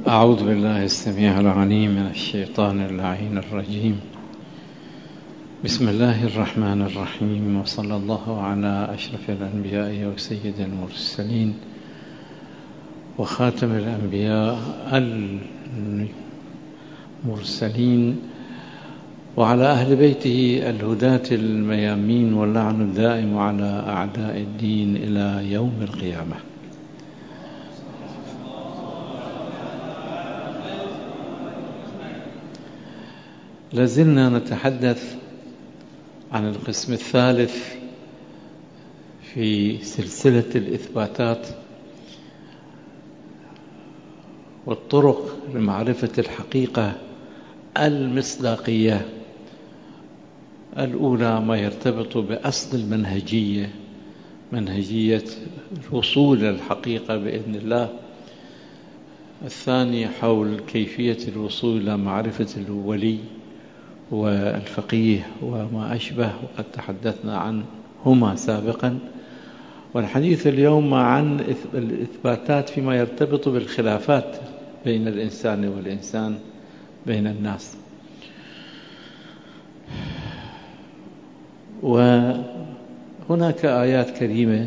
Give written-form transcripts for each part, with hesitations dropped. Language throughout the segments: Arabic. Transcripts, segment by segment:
أعوذ بالله السميع العليم من الشيطان اللعين الرجيم. بسم الله الرحمن الرحيم، وصلى الله على أشرف الأنبياء وسيد المرسلين وخاتم الأنبياء المرسلين وعلى أهل بيته الهداة الميامين، واللعن الدائم على أعداء الدين إلى يوم القيامة. لازلنا نتحدث عن القسم الثالث في سلسلة الإثباتات والطرق لمعرفة الحقيقة المصداقية. الأولى ما يرتبط بأصل المنهجية، منهجية الوصول إلى الحقيقة بإذن الله. الثاني حول كيفية الوصول إلى معرفة الولي والفقيه وما أشبه، وقد تحدثنا عنهما سابقا. والحديث اليوم عن الإثباتات فيما يرتبط بالخلافات بين الإنسان والإنسان، بين الناس. وهناك آيات كريمة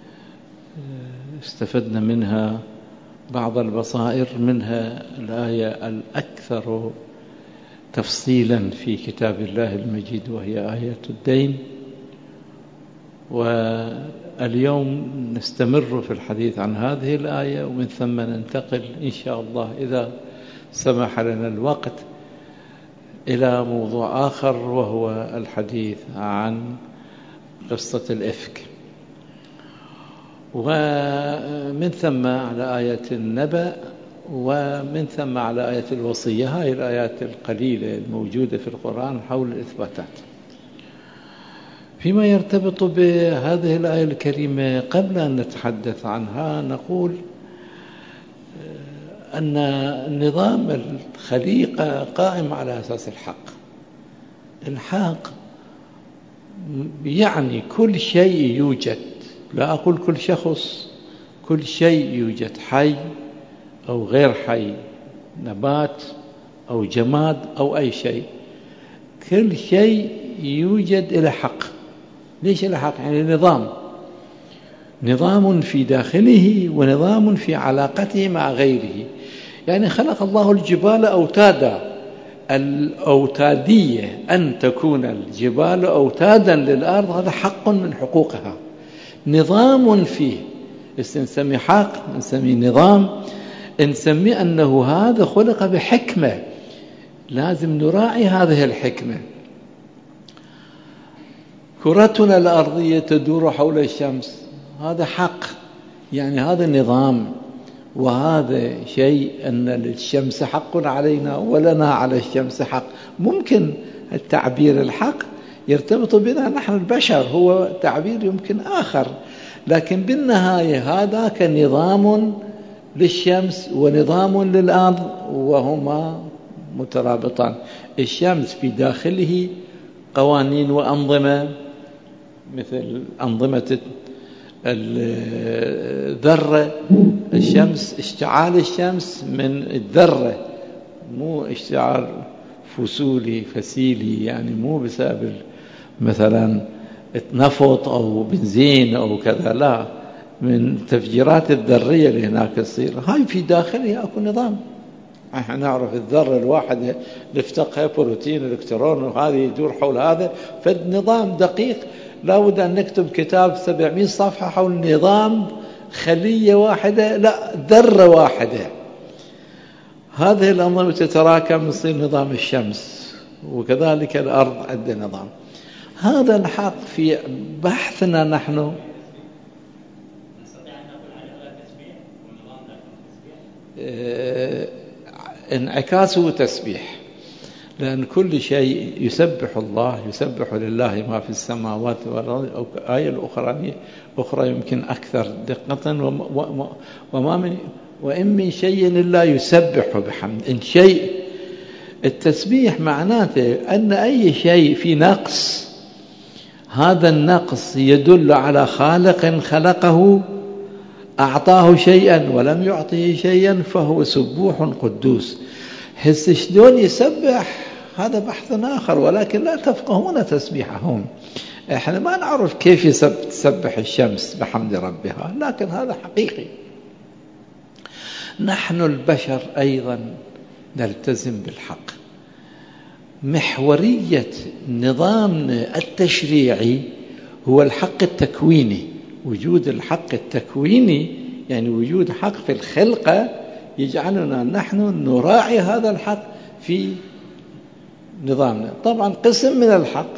استفدنا منها بعض البصائر، منها الآية الأكثر تفصيلا في كتاب الله المجيد وهي آية الدين. واليوم نستمر في الحديث عن هذه الآية، ومن ثم ننتقل إن شاء الله إذا سمح لنا الوقت إلى موضوع آخر، وهو الحديث عن قصة الإفك، ومن ثم على آية النبأ، ومن ثم على آية الوصية. هاي الآيات القليلة الموجودة في القرآن حول الإثباتات. فيما يرتبط بهذه الآية الكريمة، قبل أن نتحدث عنها نقول أن نظام الخليقة قائم على أساس الحق. الحق يعني كل شيء يوجد، لا أقول كل شخص، كل شيء يوجد، حي أو غير حي، نبات أو جماد أو أي شيء، كل شيء يوجد إلى حق. ليش إلى حق؟ يعني نظام في داخله ونظام في علاقته مع غيره. يعني خلق الله الجبال أوتادا، الأوتادية أن تكون الجبال أوتادا للأرض، هذا حق من حقوقها، نظام فيه. نسميه حق، نسميه نظام، نسميه أنه هذا خلق بحكمة، لازم نراعي هذه الحكمة. كرتنا الأرضية تدور حول الشمس، هذا حق، يعني هذا نظام، وهذا شيء أن للشمس حق علينا ولنا على الشمس حق. ممكن التعبير الحق يرتبط بنا نحن البشر، هو تعبير يمكن آخر، لكن بالنهاية هذا كنظام للشمس ونظام للأرض، وهما مترابطان. الشمس في داخله قوانين وأنظمة، مثل أنظمة الذرة. الشمس، اشتعال الشمس من الذرة، مو اشتعال فسولي فسيلي، يعني مو بسبب مثلا نفط أو بنزين أو كذا، لا، من تفجيرات الذرية اللي هناك تصير. هاي في داخلها أكو نظام. احنا نعرف الذرة الواحدة نفتقها بروتين الكترون، وهذه يدور حول هذا، فالنظام دقيق. لا بد أن نكتب كتاب 700 صفحة حول نظام خلية واحدة، لا، ذرة واحدة. هذه الأنظمة تتراكم يصير نظام الشمس، وكذلك الأرض عندها نظام. هذا الحق في بحثنا نحن. انعكاسه تسبيح، لأن كل شيء يسبح الله، يسبح لله ما في السماوات والأرض. أو آية أخرى يمكن أكثر دقة، وإن من شيء إلا يسبح بحمد. إن شيء، التسبيح معناته أن أي شيء في نقص، هذا النقص يدل على خالق خلقه أعطاه شيئا ولم يعطه شيئا فهو سبوح قدوس. هسه شلون يسبح هذا بحث آخر، ولكن لا تفقهون تسبيحهم. احنا ما نعرف كيف تسبح الشمس بحمد ربها، لكن هذا حقيقي. نحن البشر أيضا نلتزم بالحق. محورية نظامنا التشريعي هو الحق التكويني. وجود الحق التكويني يعني وجود حق في الخلقة يجعلنا نحن نراعي هذا الحق في نظامنا. طبعا قسم من الحق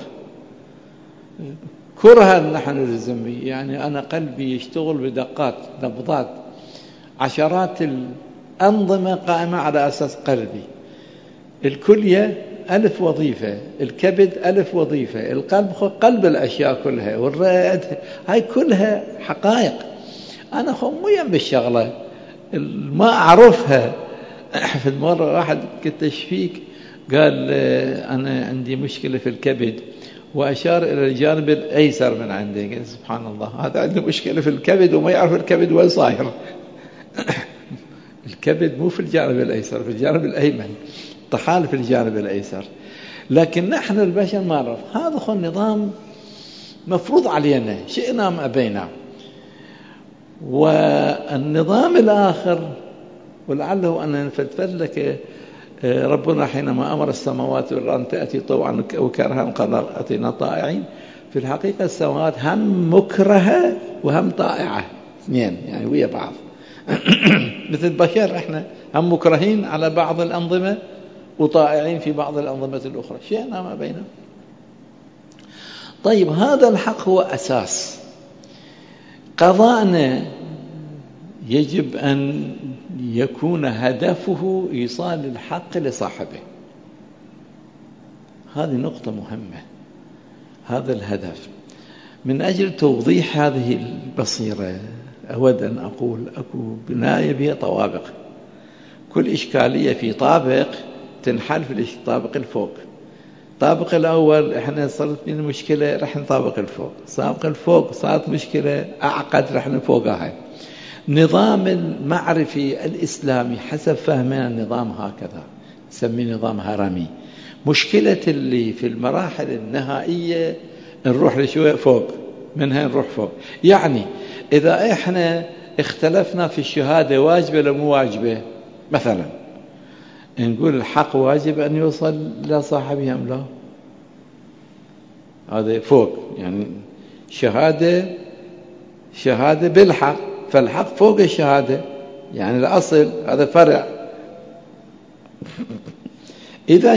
كرها نحن نلزم به، يعني أنا قلبي يشتغل بدقات نبضات عشرات الأنظمة قائمة على أساس قلبي. الكلية 1000 وظيفة، الكبد 1000 وظيفة، القلب قلب الأشياء كلها، والرئة هاي كلها حقائق. أنا مو بالشغلة ما أعرفها. في المرة واحد كنت أشفيك قال أنا عندي مشكلة في الكبد، وأشار إلى الجانب الأيسر من عندي. قال سبحان الله، هذا عنده مشكلة في الكبد وما يعرف الكبد وين صاير. الكبد مو في الجانب الأيسر، في الجانب الأيمن، طحال في الجانب الأيسر. لكن نحن البشر ما نعرف. هذا هو النظام مفروض علينا شئنا أم أبينا. والنظام الآخر ولعله أن نفلفل لك، ربنا حينما أمر السماوات والأرض تأتي طوعا وكرها قال أتينا طائعين. في الحقيقة السماوات هم مكرهة وهم طائعة، اثنين يعني ويا بعض. مثل البشر احنا هم مكرهين على بعض الأنظمة وطائعين في بعض الأنظمة الأخرى، شئنا ما بينهم. طيب هذا الحق هو أساس قضاءنا. يجب أن يكون هدفه إيصال الحق لصاحبه. هذه نقطة مهمة، هذا الهدف. من أجل توضيح هذه البصيرة أود أن أقول أكو بناية بها طوابق. كل إشكالية في طابق تنحل في الطابق الفوق. الطابق الأول إحنا صارت بنا مشكلة رح نطابق الفوق، طابق الفوق صارت مشكلة أعقد رح نفوقها. نظام المعرفي الإسلامي حسب فهمنا النظام هكذا نسميه نظام هرمي. مشكلة اللي في المراحل النهائية نروح لشوية فوق، منها نروح فوق. يعني إذا إحنا اختلفنا في الشهادة واجبة ولا مو واجبة، مثلا نقول الحق واجب أن يوصل لصاحبه أم لا، هذا فوق. يعني شهادة بالحق، فالحق فوق الشهادة، يعني الأصل هذا فرع. إذا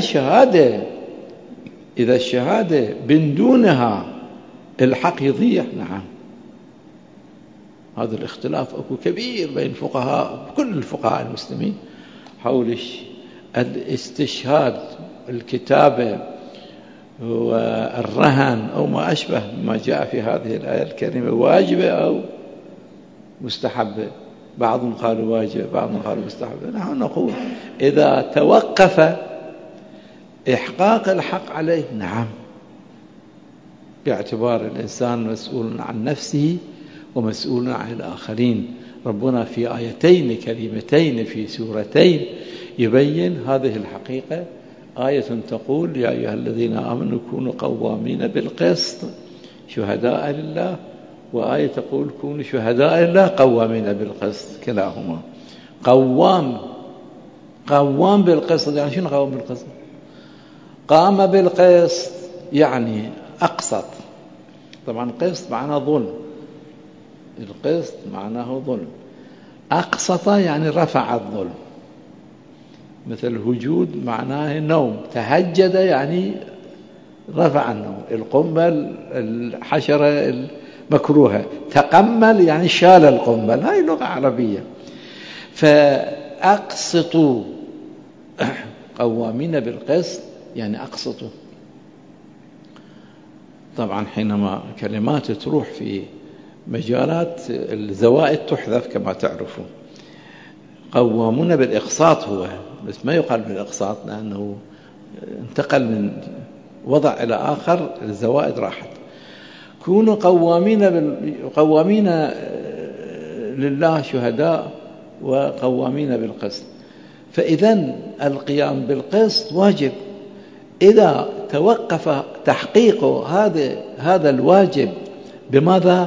الشهادة من دونها الحق يضيع، نعم هذا الاختلاف أكو كبير بين فقهاء كل الفقهاء المسلمين حول الاستشهاد، الكتابة والرهن أو ما أشبه ما جاء في هذه الآية الكريمة واجبة أو مستحبة. بعضهم قالوا واجب، بعضهم قالوا مستحبة. نحن نقول إذا توقف إحقاق الحق عليه، نعم، باعتبار الإنسان مسؤول عن نفسه ومسؤول عن الآخرين. ربنا في آيتين كلمتين في سورتين يبين هذه الحقيقة. آية تقول يا أيها الذين آمنوا كونوا قوامين بالقسط شهداء لله، وآية تقول كونوا شهداء لله قوامين بالقسط. كلاهما قوام بالقسط. يعني شنو قوام بالقسط؟ قام بالقسط يعني أقسط. طبعا قسط معناه ظلم، القسط معناه ظلم. أقسط يعني رفع الظلم. مثل هجود معناه نوم، تهجد يعني رفع النوم. القنبل الحشرة المكروهة، تقمل يعني شال القنبل. هاي لغة عربية. فأقسطوا قوامين بالقسط يعني أقسطوا. طبعا حينما كلمات تروح في مجالات الزوائد تحذف كما تعرفون. قوامون بالإقساط هو، بس ما يقال بالإقساط لأنه انتقل من وضع إلى آخر، الزوائد راحت. كونوا قوامين لله شهداء وقوامين بالقسط. فإذا القيام بالقسط واجب. إذا توقف تحقيق هذا الواجب بماذا؟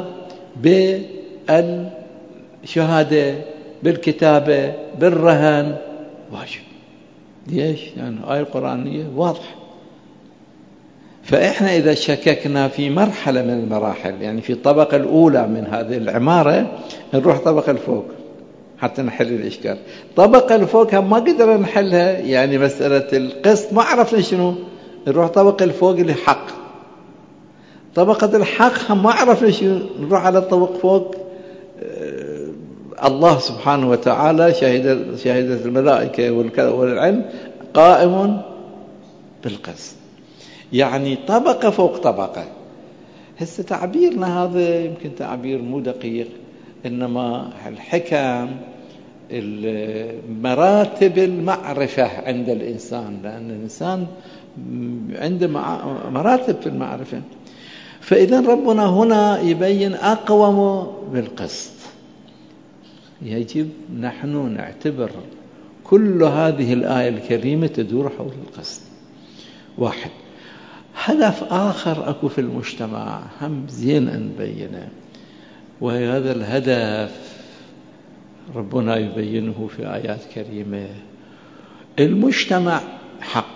بالشهادة، بالكتابة، بالرهن، واجب. ليش؟ لأن الآية القرآنية واضحة. فإحنا إذا شككنا في مرحلة من المراحل، يعني في الطبقة الأولى من هذه العمارة، نروح طبقة الفوق حتى نحل الإشكال. طبقة الفوق هم ما قدرنا نحلها، يعني مسألة القسط ما عرفنا شنو، نروح طبقة الفوق اللي حق. طبقة الحق هم ما عرفنا شنو، نروح على الطبق فوق. الله سبحانه وتعالى شهدت الملائكة والعلم قائم بالقسط، يعني طبقة فوق طبقة. هسه تعبيرنا هذا يمكن تعبير مو دقيق، إنما الحكم مراتب المعرفة عند الإنسان، لأن الإنسان عنده مراتب في المعرفة. فإذا ربنا هنا يبين أقوم بالقسط. يجب نحن نعتبر كل هذه الآية الكريمة تدور حول القسط. واحد. هدف آخر أكو في المجتمع هم زين أن نبينه، وهذا الهدف ربنا يبينه في آيات كريمة. المجتمع حق،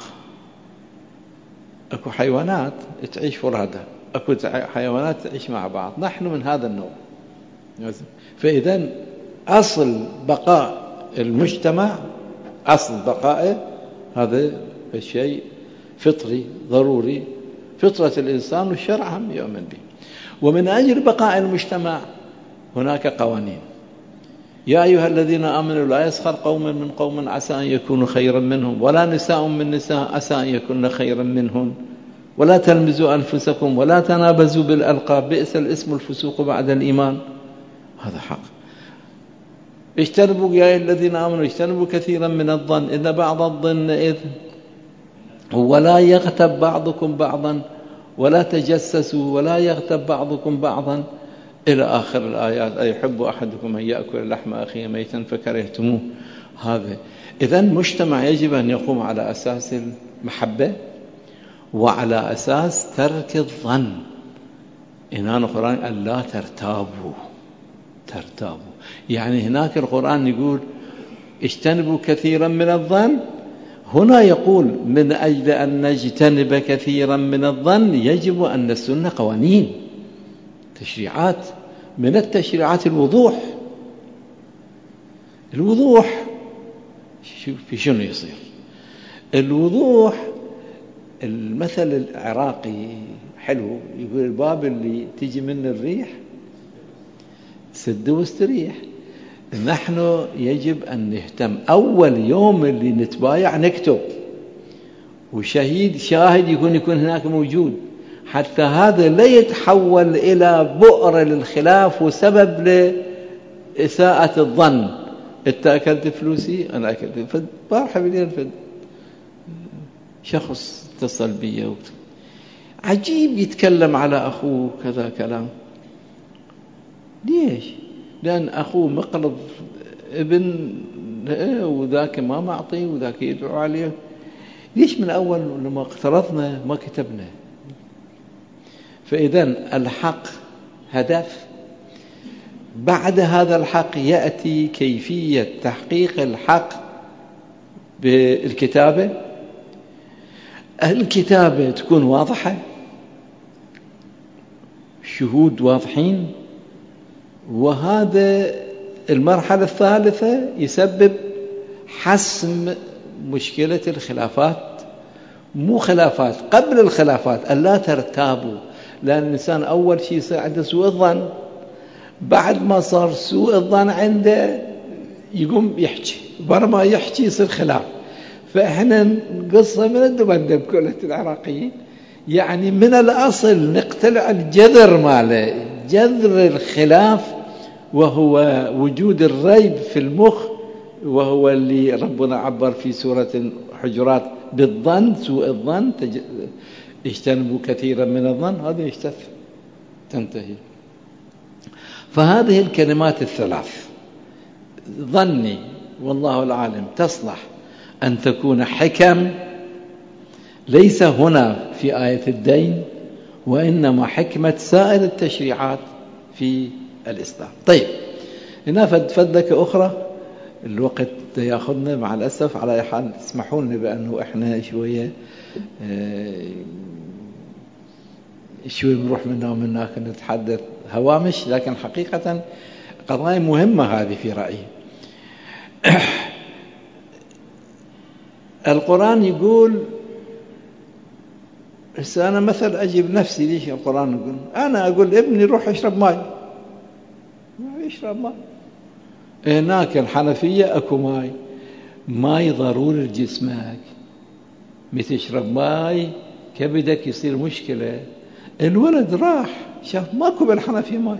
أكو حيوانات تعيش فرادى، أكو حيوانات تعيش مع بعض، نحن من هذا النوع. فإذا أصل بقاء المجتمع، أصل بقائه هذا الشيء فطري ضروري، فطرة الإنسان والشرع هم يؤمن به. ومن أجل بقاء المجتمع هناك قوانين. يا أيها الذين آمنوا لا يسخر قوم من قوم عسى أن يكونوا خيرا منهم، ولا نساء من نساء عسى أن يكون خيرا منهن، ولا تلمزوا أنفسكم ولا تنابزوا بالألقاب، بئس الاسم الفسوق بعد الإيمان. هذا حق. اجتنبوا يا الذين آمنوا اجتنبوا كثيرا من الظن إن بعض الظن إثم، ولا يغتب بعضكم بعضا ولا تجسسوا ولا يغتب بعضكم بعضا إلى آخر الآيات. أيحب أحدكم أن يأكل لحم أخيه ميتا فكرهتموه. هذا إذن مجتمع يجب أن يقوم على أساس المحبة وعلى أساس ترك الظن. هنا القرآن قال لا ترتابوا. يعني هناك القرآن يقول اجتنبوا كثيرا من الظن، هنا يقول من أجل أن نجتنب كثيرا من الظن يجب أن نسن قوانين تشريعات. من التشريعات الوضوح في شنو يصير. الوضوح، المثل العراقي حلو، يقول الباب اللي تيجي منه الريح سد واستريح. نحن يجب أن نهتم أول يوم اللي نتبايع نكتب، شاهد يكون هناك موجود، حتى هذا لا يتحول إلى بؤر للخلاف وسبب لإساءة الظن. أنت أكلت فلوسي، أنا أكلت. فبارحة بالليل شخص اتصل بي عجيب يتكلم على أخوه كذا كلام. ليش؟ لأن أخوه مقرض ابن وذاك ما معطي وذاك يدعو عليه. ليش من أول لما اقترضنا ما كتبنا؟ فإذا الحق هدف. بعد هذا الحق يأتي كيفية تحقيق الحق بالكتابة. الكتابة تكون واضحة، شهود واضحين، وهذا المرحلة الثالثة يسبب حسم مشكلة الخلافات. مو خلافات، قبل الخلافات ألا ترتابوا، لأن الإنسان أول شيء يصير عنده سوء الظن، بعد ما صار سوء الظن عنده يقوم يحكي، برما يحكي يصير خلاف. فإحنا نقصه من الدبندب كلة العراقيين، يعني من الأصل نقتلع الجذر ماله، جذر الخلاف، وهو وجود الريب في المخ، وهو اللي ربنا عبر في سورة حجرات بالظن، سوء الظن. اجتنبوا كثيرا من الظن، هذا يجتث تنتهي. فهذه الكلمات الثلاث ظني والله العالم تصلح أن تكون حكم، ليس هنا في آية الدين، وإنما حكمة سائر التشريعات في الإسلام. طيب، هنا فدك أخرى، الوقت يأخذنا مع الأسف. على أي حال اسمحوا لنا بأنه إحنا شوية بنروح منا ومن هناك نتحدث هوامش، لكن حقيقة قضايا مهمة هذه في رأيي. القرآن يقول، أنا مثل أجيب نفسي ليش القرآن يقول، أنا أقول ابني روح اشرب ماء، يشرب ماء. هناك الحنفية أكو ماء ضروري لجسمك، تشرب ماء كبدك يصير مشكلة. الولد راح شاف ماكو بالحنفية ماء،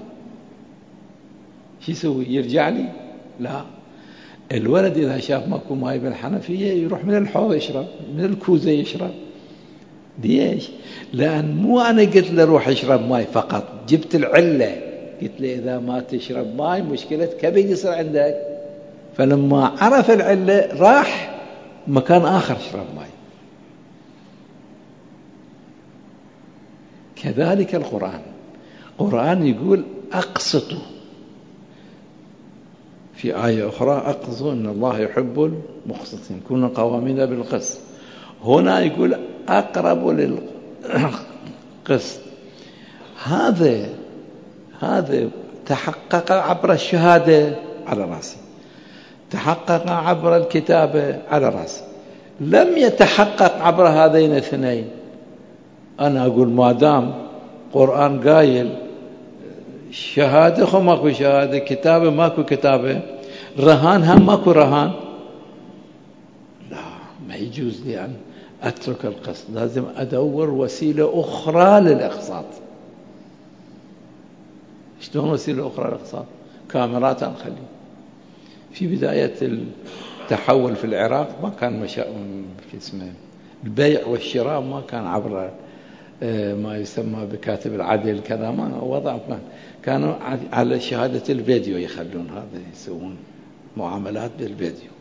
شو يسوي؟ يرجع لي؟ لا، الولد إذا شاف ماكو ماء بالحنفية يروح من الحوض يشرب، من الكوزة يشرب. ليش؟ لأن مو أنا قلت له روح اشرب ماء فقط، جبت العلة، قلت له إذا ما تشرب ماء مشكلة كبد يصير عندك. فلما عرف العلة راح مكان آخر شرب ماء. كذلك القرآن يقول أقسطوا، في آية أخرى أقسطوا إن الله يحب المقسطين، كونوا قوامين بالقسط. هنا يقول أقرب للقسط. هذا تحقق عبر الشهادة على رأسي، تحقق عبر الكتابة على رأسي، لم يتحقق عبر هذين الاثنين. أنا أقول ما دام قرآن قايل شهادة خو ماكو شهادة، كتابة ماكو كتابة، رهان هم ماكو رهان، لا، ما يجوز لي أن أترك القسط، لازم أدور وسيلة أخرى للإقساط. شلون وسيلة أخرى للإقساط؟ كاميرات نخلي. في بداية التحول في العراق ما كان اسمه البيع والشراء، ما كان عبر ما يسمى بكاتب العدل كذا، ما وضع كانوا على شهادة الفيديو، يخلون هذا يسوون معاملات بالفيديو.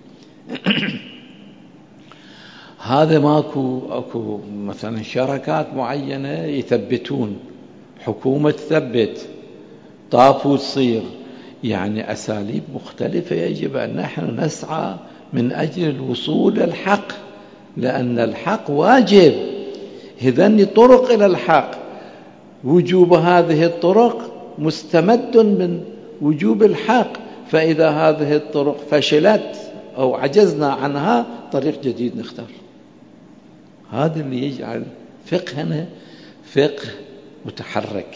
هذا اكو مثلا شركات معينة يثبتون، حكومة تثبت، طافو تصير، يعني أساليب مختلفة يجب أن نحن نسعى من أجل الوصول للحق، لأن الحق واجب. إذن طرق إلى الحق، وجوب هذه الطرق مستمد من وجوب الحق، فإذا هذه الطرق فشلت أو عجزنا عنها طريق جديد نختار. هذا اللي يجعل فقهنا فقه متحرك،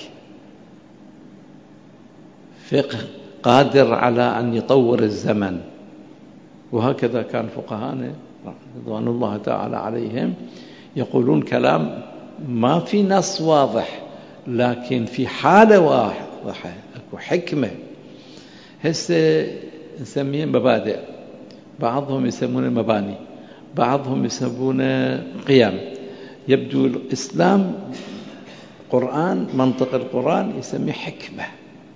فقه قادر على أن يطور الزمن. وهكذا كان فقهانا رضوان الله تعالى عليهم يقولون كلام ما في نص واضح، لكن في حالة واضحة أكو حكمة. هسه نسميه مبادئ، بعضهم يسمونه مباني، بعضهم يسمونه قيم. يبدو الإسلام قرآن، منطق القرآن يسميه حكمة.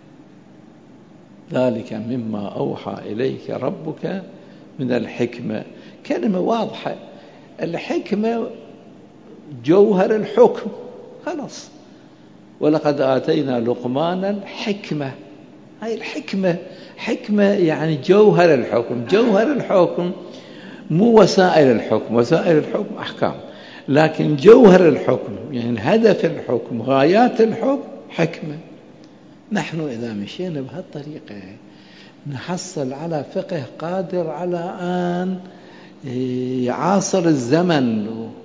ذلك مما أوحى إليك ربك من الحكمة، كلمة واضحة. الحكمة جوهر الحكم، خلاص. ولقد آتينا لقمان الحكمة، هاي الحكمة، حكمة يعني جوهر الحكم. جوهر الحكم مو وسائل الحكم، وسائل الحكم أحكام، لكن جوهر الحكم يعني هدف الحكم، غايات الحكم حكمة. نحن إذا مشينا بهالطريقة نحصل على فقه قادر على أن يعاصر الزمن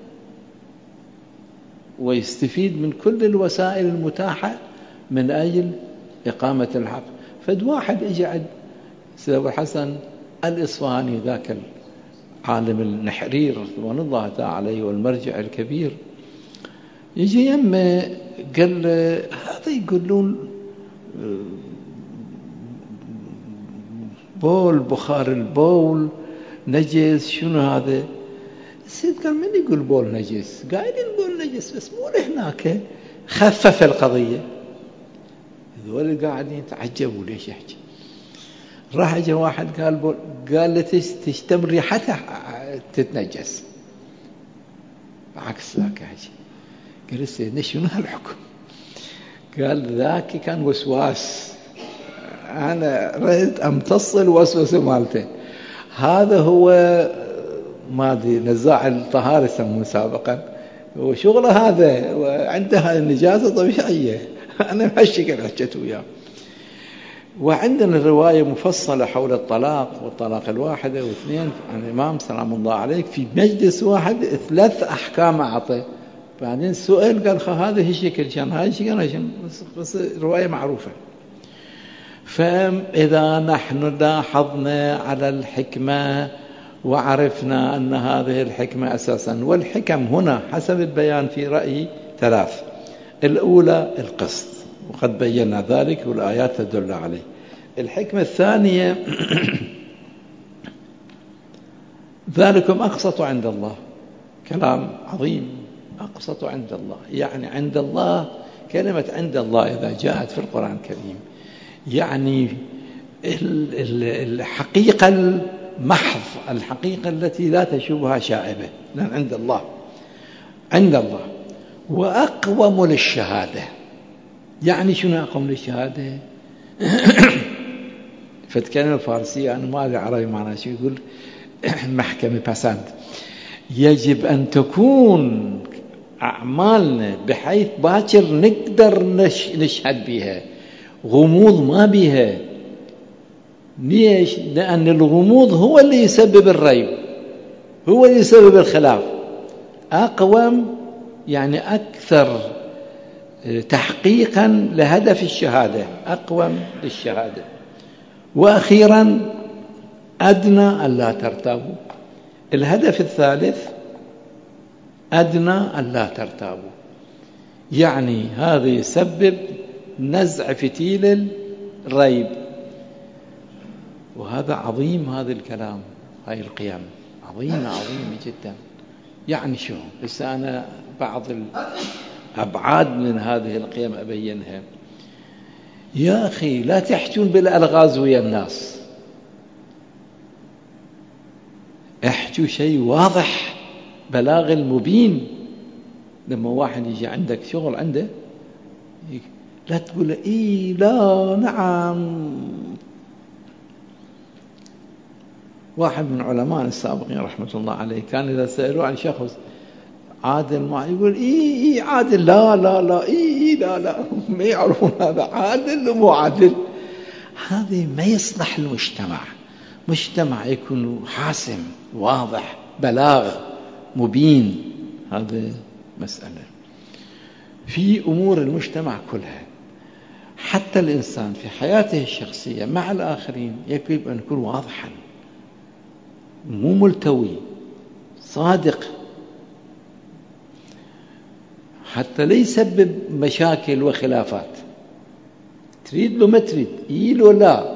ويستفيد من كل الوسائل المتاحة من أجل إقامة الحق. فد واحد اجى عند سيد أبو الحسن الإصفهاني، ذاك العالم النحرير رضوان الله تعالى عليه والمرجع الكبير، يجي يمه قال هذا يقولون بول، بخار البول نجس، شنو هذا؟ السيد قال من يقول بول نجس؟ قايلين بول نجس بس مو هناك. خفف القضية، هذول قاعدين تعجبوا ليش يحكي. راح اجى واحد قال لي تشتم ريحتها تتنجس، عكس ذاك يحكي. قال سيدنا شنو هالحكم؟ قال ذاك كان وسواس، أنا رأيت أمتص الوسوسة مالته. هذا هو ما أدري نزاع الطهارة يسمونه سابقا، وشغله هذا وعنده النجاسة طبيعية. أنا بهالشكل حكيت وياه. وعندنا رواية مفصلة حول الطلاق والطلاق الواحدة واثنين عن الإمام سلام الله عليه في مجلس واحد 3 أحكام أعطى. بعدين سؤال قال هذا الشكل كان هذا الشكل، بس رواية معروفة. فإذا نحن لاحظنا على الحكمة وعرفنا أن هذه الحكمة أساسا، والحكم هنا حسب البيان في رأيي 3. الأولى القسط، وقد بينا ذلك والآيات تدل عليه. الحكمة الثانية ذلكم أقسط عند الله. كلام عظيم، أقسط عند الله، يعني عند الله. كلمة عند الله إذا جاءت في القرآن الكريم يعني الحقيقة المحض، الحقيقة التي لا تشوبها شائبة، لأن عند الله، عند الله. وأقوم للشهادة، يعني شنو أقوم للشهادة؟ فتكلم الفارسية، أنا ما أدري عربي معناه شو. يقول محكمة باسند، يجب أن تكون أعمالنا بحيث باكر نقدر نشهد بها، غموض ما بها. ليش؟ لأن الغموض هو اللي يسبب الريب، هو اللي يسبب الخلاف. أقوم يعني أكثر تحقيقا لهدف الشهادة، أقوم للشهادة. وأخيرا أدنى ألا ترتابوا. الهدف الثالث أدنى ألا ترتابوا، يعني هذا يسبب نزع فتيل الريب. وهذا عظيم، هذا الكلام، هاي القيم عظيمة عظيمة جدا. يعني شو بس أنا بعض الأبعاد من هذه القيم أبينها. يا أخي لا تحجون بالألغاز ويا الناس، احجوا شيء واضح، بلاغ المبين. لما واحد يجي عندك شغل عنده، لا تقول إيه لا نعم. واحد من علماء السابقين رحمة الله عليه كان إذا سألوا عن شخص عادل ما يقول إيه عادل، لا لا لا إيه لا لا، ما يعرفون هذا عادل ومو عادل. هذا ما يصلح المجتمع. مجتمع يكون حاسم واضح، بلاغ مبين. هذا مسألة في أمور المجتمع كلها. حتى الإنسان في حياته الشخصية مع الآخرين يجب أن يكون واضحا، مو ملتوي، صادق، حتى لا يسبب مشاكل وخلافات. تريد له ما تريد، له لا.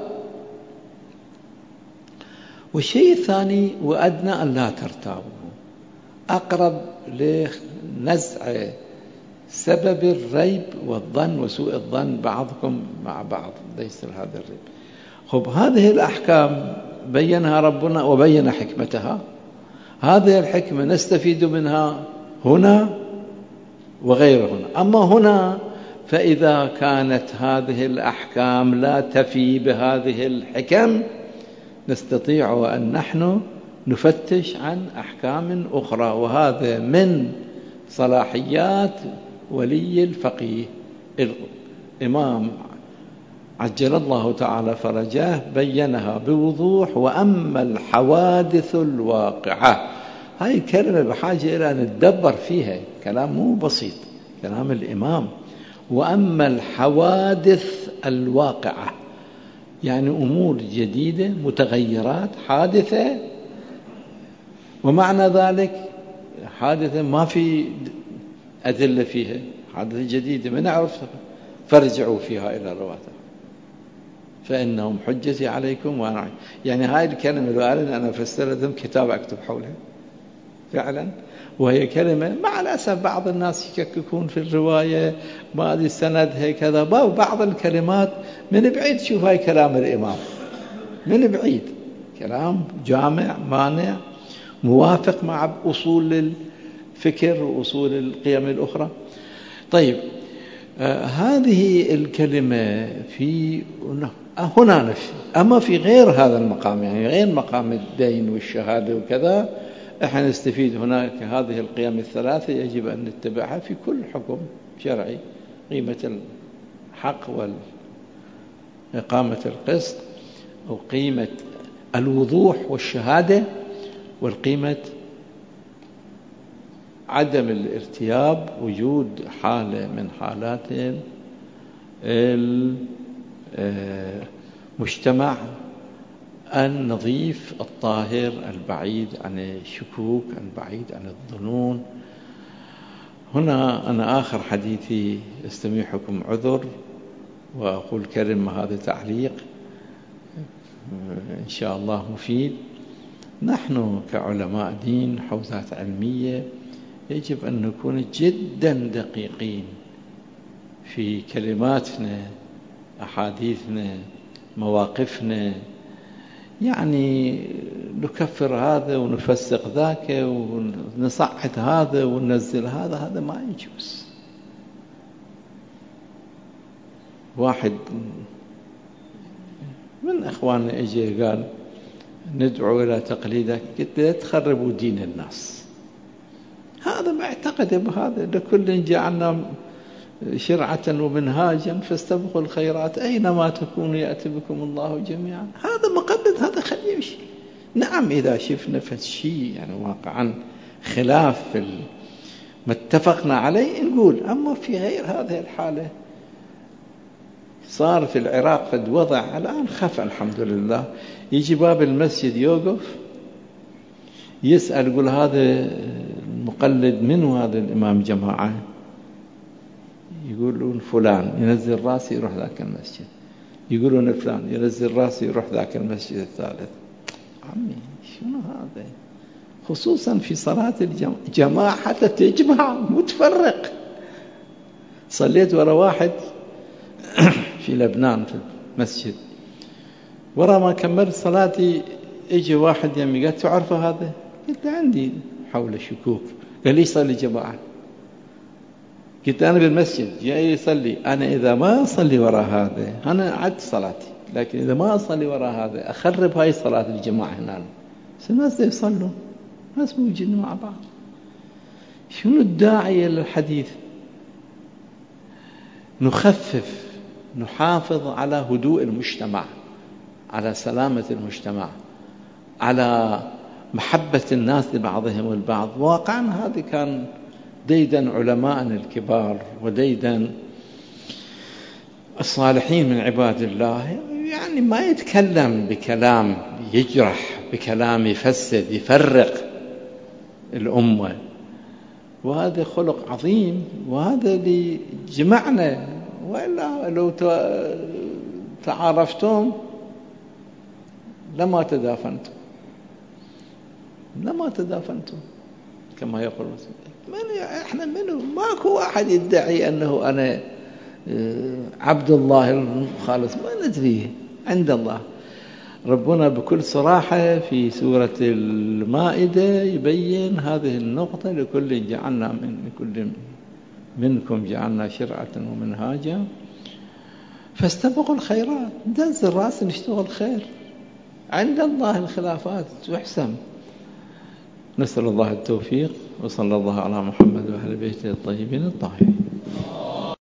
والشيء الثاني وأدنى أن لا ترتابوا، أقرب لنزع سبب الريب والظن وسوء الظن بعضكم مع بعض، ليس هذا الريب. خب هذه الأحكام بينها ربنا وبين حكمتها. هذه الحكمة نستفيد منها هنا وغير هنا. أما هنا فإذا كانت هذه الأحكام لا تفي بهذه الحكم، نستطيع أن نحن نفتش عن أحكام أخرى، وهذا من صلاحيات ولي الفقيه. الإمام عجل الله تعالى فرجاه بينها بوضوح. وأما الحوادث الواقعة، هاي كلمة بحاجة إلى أن ندبر فيها، كلام مو بسيط، كلام الإمام. وأما الحوادث الواقعة يعني أمور جديدة، متغيرات حادثة. ومعنى ذلك حادثة ما في أدلة فيها، حادثة جديدة ما نعرف، فارجعوا فيها إلى الرواتب فإنهم حجتي عليكم. وأنا يعني هاي الكلمة اللي أنا فسرتهم كتاب أكتب حولها. فعلا، وهي كلمة مع الأسف بعض الناس يشككون في الرواية، ما أدري سندها كذا، بعض الكلمات من بعيد تشوف هاي كلام الإمام، من بعيد كلام جامع مانع موافق مع أصول الفكر وأصول القيم الأخرى. طيب هذه الكلمة في هنا نفي. أما في غير هذا المقام، يعني غير مقام الدين والشهادة وكذا، احنا نستفيد هناك هذه القيم الثلاثة يجب أن نتبعها في كل حكم شرعي: قيمة الحق وإقامة القسط، أو قيمة الوضوح والشهادة، والقيمة عدم الارتياب، وجود حالة من حالات المجتمع النظيف الطاهر البعيد عن الشكوك البعيد عن الظنون. هنا أنا آخر حديثي استميحكم عذر وأقول كلمة، هذا تعليق إن شاء الله مفيد. نحن كعلماء دين حوزات علمية يجب أن نكون جدا دقيقين في كلماتنا، أحاديثنا، مواقفنا. يعني نكفر هذا ونفسق ذاك ونصعد هذا وننزل هذا ما يجوز. واحد من أخواننا اجي قال ندعو إلى تقليدك، قلت لا تخربوا دين الناس. هذا معتقد بهذا، لكل جعلنا شرعة ومنهاجا فاستبقوا الخيرات أينما تكونوا يأتي بكم الله جميعا. هذا مقلد، هذا خليه يمشي. نعم إذا شفنا فشي يعني واقعا خلاف ما اتفقنا عليه نقول، أما في غير هذه الحالة صار في العراق قد وضع الآن خف الحمد لله، يجي باب المسجد يوقف يسأل يقول هذا المقلد منه هذا الإمام جماعة؟ يقولون فلان، ينزل راسي يروح ذاك المسجد. يقولون فلان، ينزل راسي يروح ذاك المسجد الثالث. عمي شنو هذا؟ خصوصا في صلاة الجماعة حتى تجمع متفرق. صليت ورا واحد في لبنان في المسجد، ورا ما كملت صلاتي اجي واحد يمي قال تعرف هذا؟ قلت عندي حول شكوك. قال لي صلي جماعة. قلت أنا بالمسجد جاي يصلي، أنا إذا ما أصلي وراء هذا أنا عدت صلاتي، لكن إذا ما أصلي وراء هذا أخرب هاي صلاة الجماعة هنا. الناس يصلون، ناس موجودين مع بعض. شنو الداعي للحديث؟ نخفف، نحافظ على هدوء المجتمع، على سلامة المجتمع، على محبة الناس لبعضهم البعض. واقعا هذا كان ديدن علماءنا الكبار وديدن الصالحين من عباد الله. يعني ما يتكلم بكلام يجرح، بكلام يفسد يفرق الأمة، وهذا خلق عظيم، وهذا اللي جمعنا. وإلا لو تعارفتم لما تدافنتم كما يقول احنا منه. ماكو واحد يدعي أنه أنا عبد الله الخالص، ما ندري عند الله. ربنا بكل صراحة في سورة المائدة يبين هذه النقطة: لكل جعلنا منكم جعلنا شرعة ومنهاجا فاستبقوا الخيرات. دز الراس نشتغل خير، عند الله الخلافات تحسم. نسأل الله التوفيق، وصلى الله على محمد وأهل بيته الطيبين الطاهرين.